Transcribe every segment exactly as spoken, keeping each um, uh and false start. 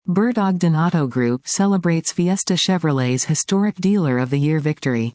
Bert Ogden Auto Group celebrates Fiesta Chevrolet's historic Dealer of the Year victory.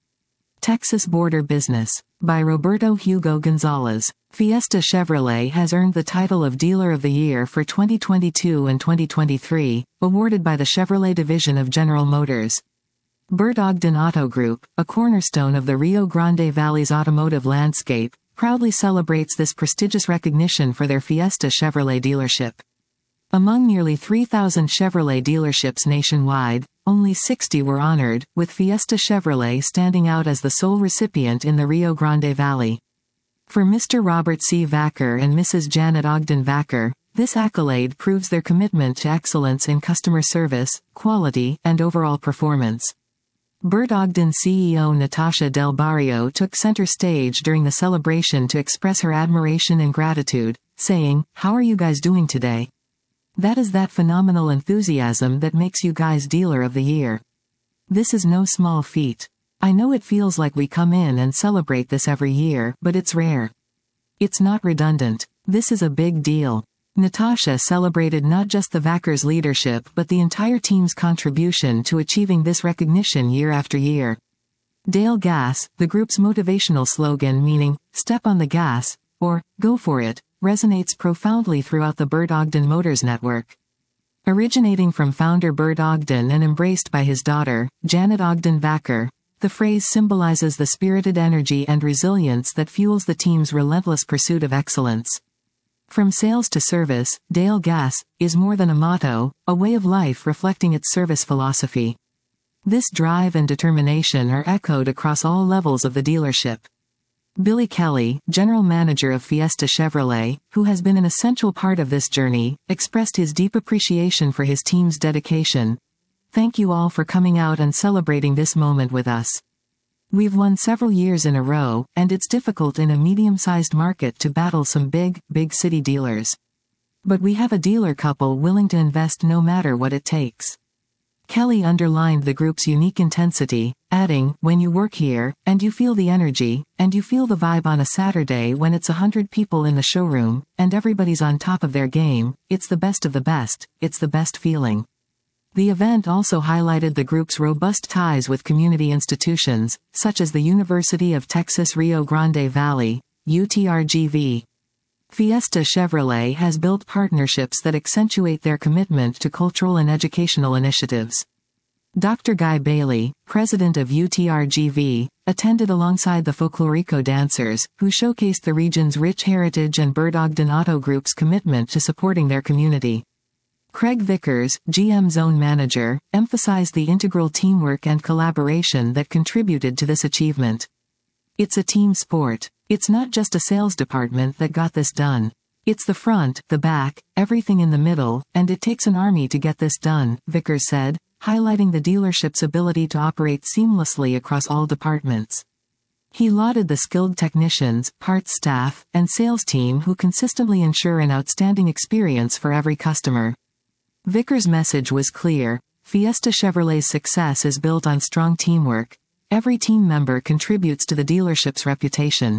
Texas Border Business. By Roberto Hugo Gonzalez. Fiesta Chevrolet has earned the title of Dealer of the Year for twenty twenty-two and twenty twenty-three, awarded by the Chevrolet division of General Motors. Bert Ogden Auto Group, a cornerstone of the Rio Grande Valley's automotive landscape, proudly celebrates this prestigious recognition for their Fiesta Chevrolet dealership. Among nearly three thousand Chevrolet dealerships nationwide, only sixty were honored, with Fiesta Chevrolet standing out as the sole recipient in the Rio Grande Valley. For Mister Robert C. Vacker and Missus Janet Ogden Vacker, this accolade proves their commitment to excellence in customer service, quality, and overall performance. Bert Ogden C E O Natasha Del Barrio took center stage during the celebration to express her admiration and gratitude, saying, "How are you guys doing today? That is that phenomenal enthusiasm that makes you guys Dealer of the Year. This is no small feat. I know it feels like we come in and celebrate this every year, but it's rare. It's not redundant. This is a big deal." Natasha celebrated not just the Vackers' leadership but the entire team's contribution to achieving this recognition year after year. Dale Gas, the group's motivational slogan meaning, "Step on the gas," or, "Go for it," resonates profoundly throughout the Bert Ogden Motors network. Originating from founder Bert Ogden and embraced by his daughter, Janet Ogden Vacker, the phrase symbolizes the spirited energy and resilience that fuels the team's relentless pursuit of excellence. From sales to service, Dale Gas is more than a motto, a way of life reflecting its service philosophy. This drive and determination are echoed across all levels of the dealership. Billy Kelly, general manager of Fiesta Chevrolet, who has been an essential part of this journey, expressed his deep appreciation for his team's dedication. "Thank you all for coming out and celebrating this moment with us. We've won several years in a row, and it's difficult in a medium-sized market to battle some big, big city dealers. But we have a dealer couple willing to invest no matter what it takes." Kelly underlined the group's unique intensity, adding, "When you work here, and you feel the energy, and you feel the vibe on a Saturday when it's a hundred people in the showroom, and everybody's on top of their game, it's the best of the best, it's the best feeling." The event also highlighted the group's robust ties with community institutions, such as the University of Texas Rio Grande Valley, U T R G V. Fiesta Chevrolet has built partnerships that accentuate their commitment to cultural and educational initiatives. Doctor Guy Bailey, president of U T R G V, attended alongside the Folklorico dancers, who showcased the region's rich heritage and Bert Ogden Auto Group's commitment to supporting their community. Craig Vickers, G M Zone Manager, emphasized the integral teamwork and collaboration that contributed to this achievement. "It's a team sport. It's not just a sales department that got this done. It's the front, the back, everything in the middle, and it takes an army to get this done," Vickers said, highlighting the dealership's ability to operate seamlessly across all departments. He lauded the skilled technicians, parts staff, and sales team who consistently ensure an outstanding experience for every customer. Vickers' message was clear: Fiesta Chevrolet's success is built on strong teamwork. Every team member contributes to the dealership's reputation.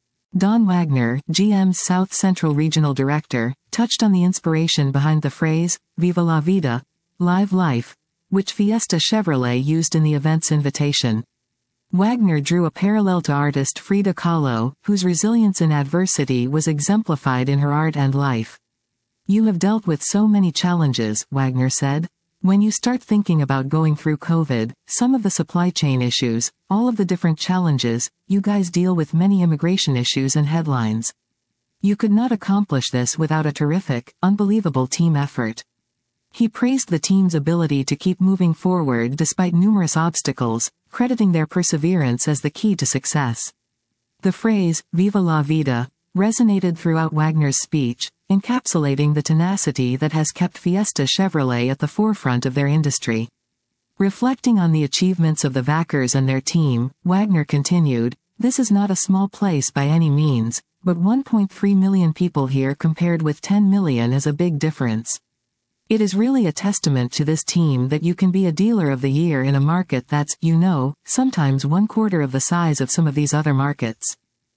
Don Wagner, G M's South Central Regional Director, touched on the inspiration behind the phrase, "Viva la vida," live life, which Fiesta Chevrolet used in the event's invitation. Wagner drew a parallel to artist Frida Kahlo, whose resilience in adversity was exemplified in her art and life. "You have dealt with so many challenges," Wagner said. "When you start thinking about going through COVID, some of the supply chain issues, all of the different challenges, you guys deal with many immigration issues and headlines. You could not accomplish this without a terrific, unbelievable team effort." He praised the team's ability to keep moving forward despite numerous obstacles, crediting their perseverance as the key to success. The phrase, "Viva la vida," resonated throughout Wagner's speech, encapsulating the tenacity that has kept Fiesta Chevrolet at the forefront of their industry. Reflecting on the achievements of the Vackers and their team, Wagner continued, "This is not a small place by any means, but one point three million people here compared with ten million is a big difference. It is really a testament to this team that you can be a Dealer of the Year in a market that's, you know, sometimes one quarter of the size of some of these other markets.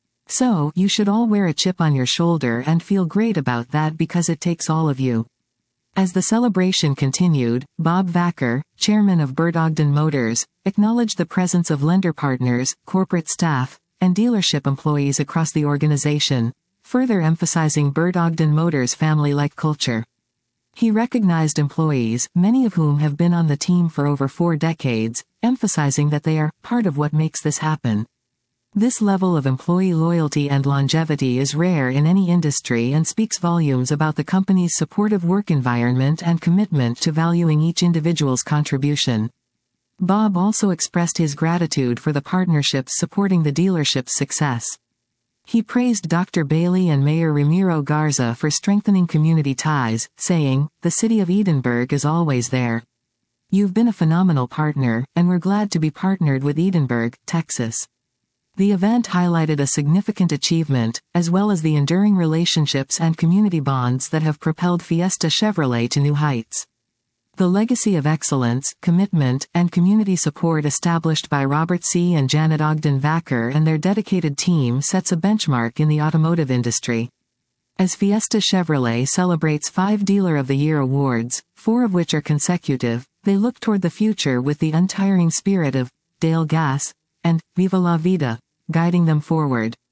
So, you should all wear a chip on your shoulder and feel great about that because it takes all of you." As the celebration continued, Bob Vacker, chairman of Bert Ogden Motors, acknowledged the presence of lender partners, corporate staff, and dealership employees across the organization, further emphasizing Bert Ogden Motors' family-like culture. He recognized employees, many of whom have been on the team for over four decades, emphasizing that they are part of what makes this happen. This level of employee loyalty and longevity is rare in any industry and speaks volumes about the company's supportive work environment and commitment to valuing each individual's contribution. Bob also expressed his gratitude for the partnerships supporting the dealership's success. He praised Doctor Bailey and Mayor Ramiro Garza for strengthening community ties, saying, "The city of Edinburgh is always there. You've been a phenomenal partner, and we're glad to be partnered with Edinburgh, Texas." The event highlighted a significant achievement, as well as the enduring relationships and community bonds that have propelled Fiesta Chevrolet to new heights. The legacy of excellence, commitment, and community support established by Robert C. and Janet Ogden Vacker and their dedicated team sets a benchmark in the automotive industry. As Fiesta Chevrolet celebrates five Dealer of the Year awards, four of which are consecutive, they look toward the future with the untiring spirit of Dale Gas and Viva la Vida guiding them forward.